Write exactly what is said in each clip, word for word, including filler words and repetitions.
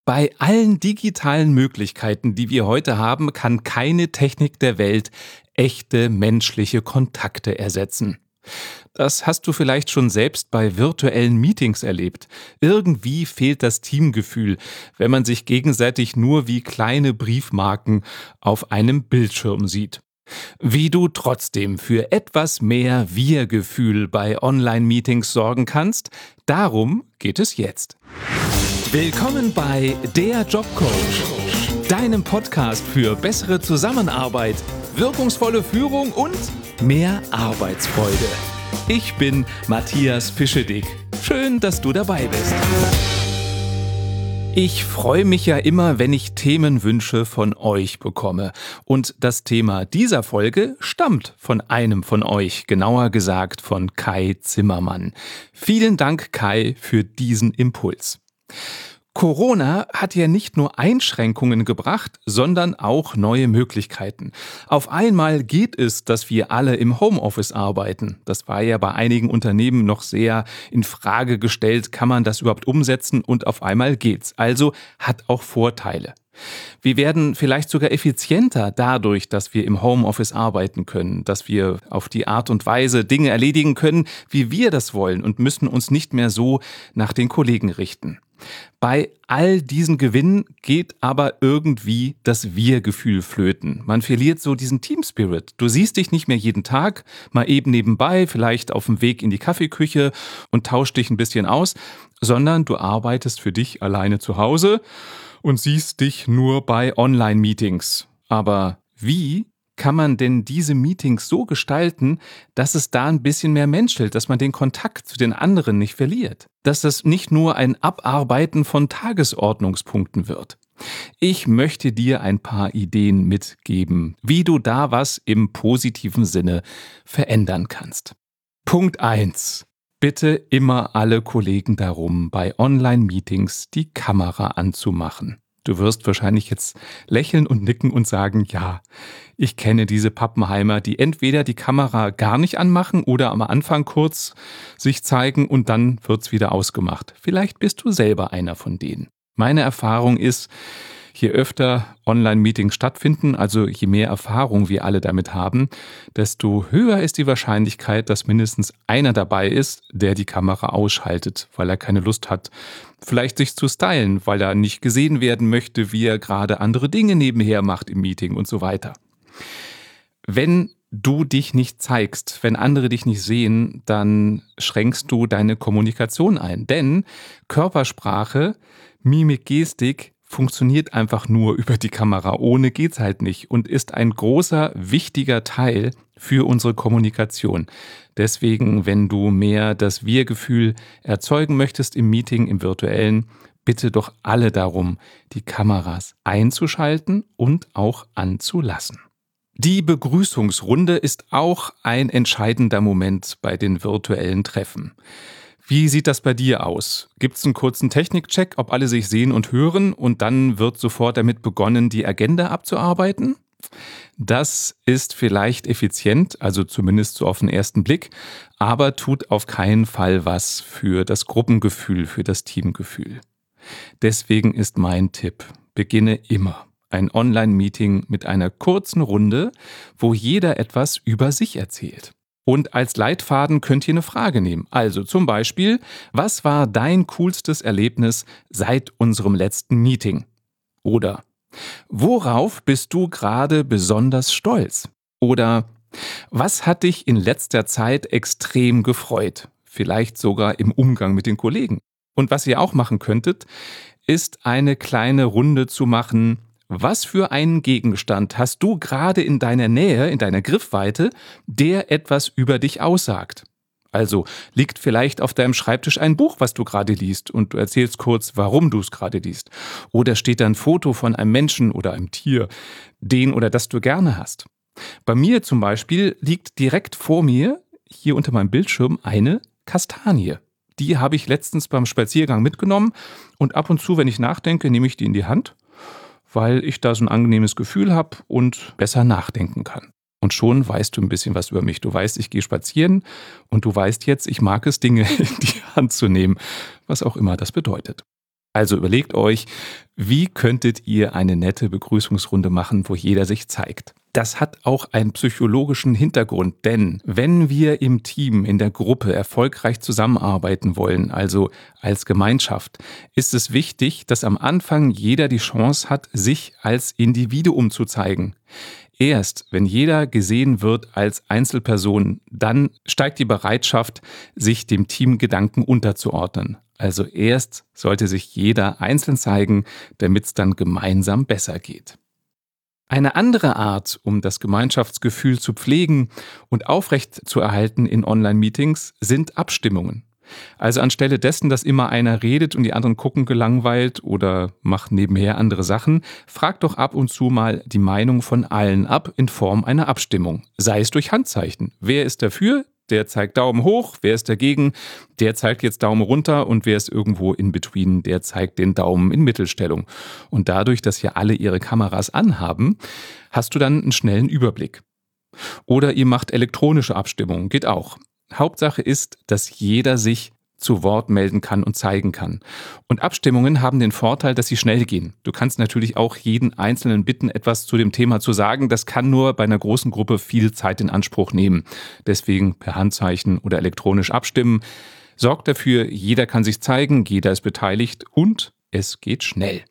Bei allen digitalen Möglichkeiten, die wir heute haben, kann keine Technik der Welt echte menschliche Kontakte ersetzen. Das hast du vielleicht schon selbst bei virtuellen Meetings erlebt. Irgendwie fehlt das Teamgefühl, wenn man sich gegenseitig nur wie kleine Briefmarken auf einem Bildschirm sieht. Wie du trotzdem für etwas mehr Wir-Gefühl bei Online-Meetings sorgen kannst, darum geht es jetzt. Willkommen bei Der Jobcoach, deinem Podcast für bessere Zusammenarbeit, wirkungsvolle Führung und mehr Arbeitsfreude. Ich bin Matthias Fischedick. Schön, dass du dabei bist. Ich freue mich ja immer, wenn ich Themenwünsche von euch bekomme. Und das Thema dieser Folge stammt von einem von euch, genauer gesagt von Kai Zimmermann. Vielen Dank, Kai, für diesen Impuls. Corona hat ja nicht nur Einschränkungen gebracht, sondern auch neue Möglichkeiten. Auf einmal geht es, dass wir alle im Homeoffice arbeiten. Das war ja bei einigen Unternehmen noch sehr in Frage gestellt, kann man das überhaupt umsetzen, und auf einmal geht's. Also hat auch Vorteile. Wir werden vielleicht sogar effizienter dadurch, dass wir im Homeoffice arbeiten können, dass wir auf die Art und Weise Dinge erledigen können, wie wir das wollen, und müssen uns nicht mehr so nach den Kollegen richten. Bei all diesen Gewinnen geht aber irgendwie das Wir-Gefühl flöten. Man verliert so diesen Team-Spirit. Du siehst dich nicht mehr jeden Tag, mal eben nebenbei, vielleicht auf dem Weg in die Kaffeeküche und tauschst dich ein bisschen aus, sondern du arbeitest für dich alleine zu Hause und siehst dich nur bei Online-Meetings. Aber wie kann man denn diese Meetings so gestalten, dass es da ein bisschen mehr menschelt, dass man den Kontakt zu den anderen nicht verliert? Dass das nicht nur ein Abarbeiten von Tagesordnungspunkten wird? Ich möchte dir ein paar Ideen mitgeben, wie du da was im positiven Sinne verändern kannst. Punkt eins. Bitte immer alle Kollegen darum, bei Online-Meetings die Kamera anzumachen. Du wirst wahrscheinlich jetzt lächeln und nicken und sagen, ja, ich kenne diese Pappenheimer, die entweder die Kamera gar nicht anmachen oder am Anfang kurz sich zeigen und dann wird's wieder ausgemacht. Vielleicht bist du selber einer von denen. Meine Erfahrung ist, je öfter Online-Meetings stattfinden, also je mehr Erfahrung wir alle damit haben, desto höher ist die Wahrscheinlichkeit, dass mindestens einer dabei ist, der die Kamera ausschaltet, weil er keine Lust hat, vielleicht sich zu stylen, weil er nicht gesehen werden möchte, wie er gerade andere Dinge nebenher macht im Meeting und so weiter. Wenn du dich nicht zeigst, wenn andere dich nicht sehen, dann schränkst du deine Kommunikation ein. Denn Körpersprache, Mimik, Gestik funktioniert einfach nur über die Kamera. Ohne geht's halt nicht und ist ein großer, wichtiger Teil für unsere Kommunikation. Deswegen, wenn du mehr das Wir-Gefühl erzeugen möchtest im Meeting, im virtuellen, bitte doch alle darum, die Kameras einzuschalten und auch anzulassen. Die Begrüßungsrunde ist auch ein entscheidender Moment bei den virtuellen Treffen. Wie sieht das bei dir aus? Gibt es einen kurzen Technikcheck, ob alle sich sehen und hören, und dann wird sofort damit begonnen, die Agenda abzuarbeiten? Das ist vielleicht effizient, also zumindest so auf den ersten Blick, aber tut auf keinen Fall was für das Gruppengefühl, für das Teamgefühl. Deswegen ist mein Tipp: Beginne immer ein Online-Meeting mit einer kurzen Runde, wo jeder etwas über sich erzählt. Und als Leitfaden könnt ihr eine Frage nehmen. Also zum Beispiel, was war dein coolstes Erlebnis seit unserem letzten Meeting? Oder worauf bist du gerade besonders stolz? Oder was hat dich in letzter Zeit extrem gefreut? Vielleicht sogar im Umgang mit den Kollegen. Und was ihr auch machen könntet, ist eine kleine Runde zu machen: Was für einen Gegenstand hast du gerade in deiner Nähe, in deiner Griffweite, der etwas über dich aussagt? Also liegt vielleicht auf deinem Schreibtisch ein Buch, was du gerade liest, und du erzählst kurz, warum du es gerade liest. Oder steht da ein Foto von einem Menschen oder einem Tier, den oder das du gerne hast. Bei mir zum Beispiel liegt direkt vor mir, hier unter meinem Bildschirm, eine Kastanie. Die habe ich letztens beim Spaziergang mitgenommen, und ab und zu, wenn ich nachdenke, nehme ich die in die Hand, weil ich da so ein angenehmes Gefühl habe und besser nachdenken kann. Und schon weißt du ein bisschen was über mich. Du weißt, ich gehe spazieren, und du weißt jetzt, ich mag es, Dinge in die Hand zu nehmen, was auch immer das bedeutet. Also überlegt euch, wie könntet ihr eine nette Begrüßungsrunde machen, wo jeder sich zeigt? Das hat auch einen psychologischen Hintergrund, denn wenn wir im Team, in der Gruppe erfolgreich zusammenarbeiten wollen, also als Gemeinschaft, ist es wichtig, dass am Anfang jeder die Chance hat, sich als Individuum zu zeigen. Erst wenn jeder gesehen wird als Einzelperson, dann steigt die Bereitschaft, sich dem Teamgedanken unterzuordnen. Also erst sollte sich jeder einzeln zeigen, damit es dann gemeinsam besser geht. Eine andere Art, um das Gemeinschaftsgefühl zu pflegen und aufrecht zu erhalten in Online-Meetings, sind Abstimmungen. Also anstelle dessen, dass immer einer redet und die anderen gucken gelangweilt oder machen nebenher andere Sachen, fragt doch ab und zu mal die Meinung von allen ab in Form einer Abstimmung. Sei es durch Handzeichen. Wer ist dafür? Der zeigt Daumen hoch. Wer ist dagegen? Der zeigt jetzt Daumen runter. Und wer ist irgendwo in between? Der zeigt den Daumen in Mittelstellung. Und dadurch, dass ja alle ihre Kameras anhaben, hast du dann einen schnellen Überblick. Oder ihr macht elektronische Abstimmungen. Geht auch. Hauptsache ist, dass jeder sich zu Wort melden kann und zeigen kann. Und Abstimmungen haben den Vorteil, dass sie schnell gehen. Du kannst natürlich auch jeden Einzelnen bitten, etwas zu dem Thema zu sagen. Das kann nur bei einer großen Gruppe viel Zeit in Anspruch nehmen. Deswegen per Handzeichen oder elektronisch abstimmen. Sorgt dafür, jeder kann sich zeigen, jeder ist beteiligt und es geht schnell.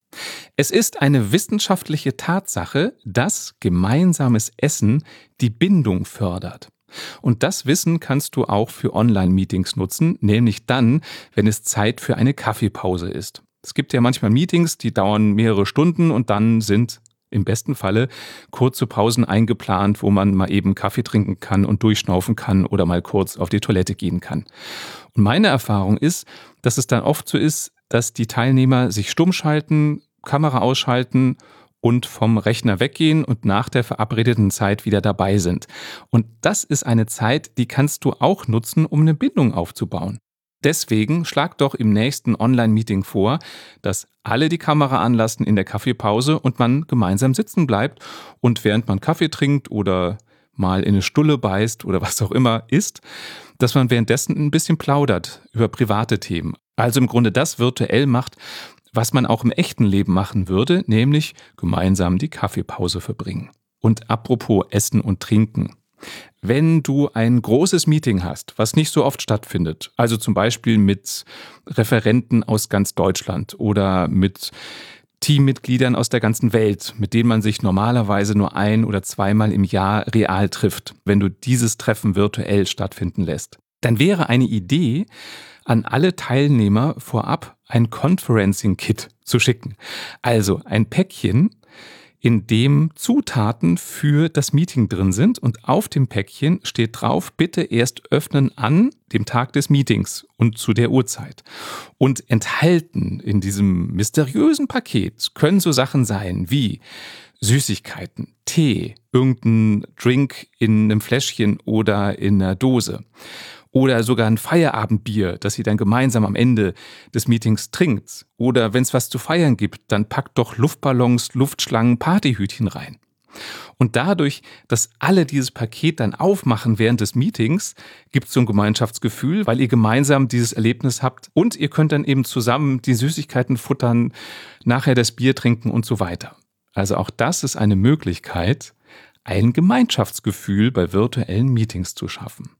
Es ist eine wissenschaftliche Tatsache, dass gemeinsames Essen die Bindung fördert. Und das Wissen kannst du auch für Online-Meetings nutzen, nämlich dann, wenn es Zeit für eine Kaffeepause ist. Es gibt ja manchmal Meetings, die dauern mehrere Stunden und dann sind im besten Falle kurze Pausen eingeplant, wo man mal eben Kaffee trinken kann und durchschnaufen kann oder mal kurz auf die Toilette gehen kann. Und meine Erfahrung ist, dass es dann oft so ist, dass die Teilnehmer sich stumm schalten, Kamera ausschalten und vom Rechner weggehen und nach der verabredeten Zeit wieder dabei sind. Und das ist eine Zeit, die kannst du auch nutzen, um eine Bindung aufzubauen. Deswegen schlag doch im nächsten Online-Meeting vor, dass alle die Kamera anlassen in der Kaffeepause und man gemeinsam sitzen bleibt und während man Kaffee trinkt oder mal in eine Stulle beißt oder was auch immer isst, dass man währenddessen ein bisschen plaudert über private Themen. Also im Grunde das virtuell macht, was man auch im echten Leben machen würde, nämlich gemeinsam die Kaffeepause verbringen. Und apropos Essen und Trinken. Wenn du ein großes Meeting hast, was nicht so oft stattfindet, also zum Beispiel mit Referenten aus ganz Deutschland oder mit Teammitgliedern aus der ganzen Welt, mit denen man sich normalerweise nur ein- oder zweimal im Jahr real trifft, wenn du dieses Treffen virtuell stattfinden lässt, dann wäre eine Idee, an alle Teilnehmer vorab ein Conferencing-Kit zu schicken. Also ein Päckchen, in dem Zutaten für das Meeting drin sind und auf dem Päckchen steht drauf, bitte erst öffnen an dem Tag des Meetings und zu der Uhrzeit. Und enthalten in diesem mysteriösen Paket können so Sachen sein wie Süßigkeiten, Tee, irgendein Drink in einem Fläschchen oder in einer Dose. Oder sogar ein Feierabendbier, das ihr dann gemeinsam am Ende des Meetings trinkt. Oder wenn es was zu feiern gibt, dann packt doch Luftballons, Luftschlangen, Partyhütchen rein. Und dadurch, dass alle dieses Paket dann aufmachen während des Meetings, gibt es so ein Gemeinschaftsgefühl, weil ihr gemeinsam dieses Erlebnis habt und ihr könnt dann eben zusammen die Süßigkeiten futtern, nachher das Bier trinken und so weiter. Also auch das ist eine Möglichkeit, ein Gemeinschaftsgefühl bei virtuellen Meetings zu schaffen.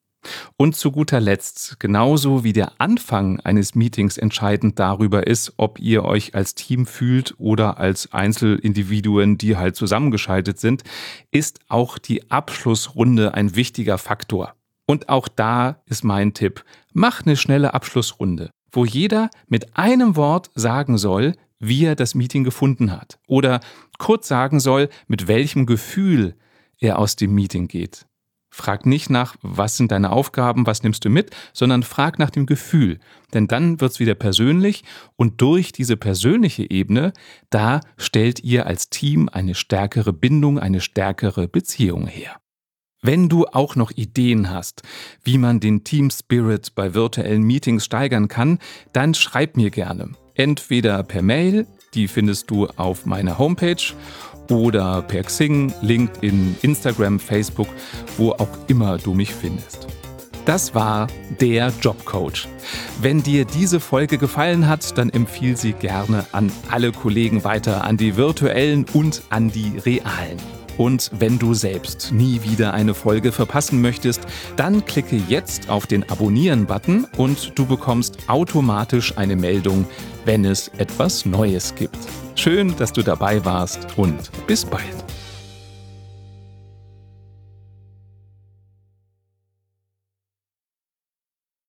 Und zu guter Letzt, genauso wie der Anfang eines Meetings entscheidend darüber ist, ob ihr euch als Team fühlt oder als Einzelindividuen, die halt zusammengeschaltet sind, ist auch die Abschlussrunde ein wichtiger Faktor. Und auch da ist mein Tipp, mach eine schnelle Abschlussrunde, wo jeder mit einem Wort sagen soll, wie er das Meeting gefunden hat. Oder kurz sagen soll, mit welchem Gefühl er aus dem Meeting geht. Frag nicht nach, was sind deine Aufgaben, was nimmst du mit, sondern frag nach dem Gefühl. Denn dann wird's wieder persönlich und durch diese persönliche Ebene, da stellt ihr als Team eine stärkere Bindung, eine stärkere Beziehung her. Wenn du auch noch Ideen hast, wie man den Team Spirit bei virtuellen Meetings steigern kann, dann schreib mir gerne. Entweder per Mail, die findest du auf meiner Homepage, oder per Xing, LinkedIn, Instagram, Facebook, wo auch immer du mich findest. Das war der Jobcoach. Wenn dir diese Folge gefallen hat, dann empfiehl sie gerne an alle Kollegen weiter, an die virtuellen und an die realen. Und wenn du selbst nie wieder eine Folge verpassen möchtest, dann klicke jetzt auf den Abonnieren-Button und du bekommst automatisch eine Meldung, wenn es etwas Neues gibt. Schön, dass du dabei warst und bis bald.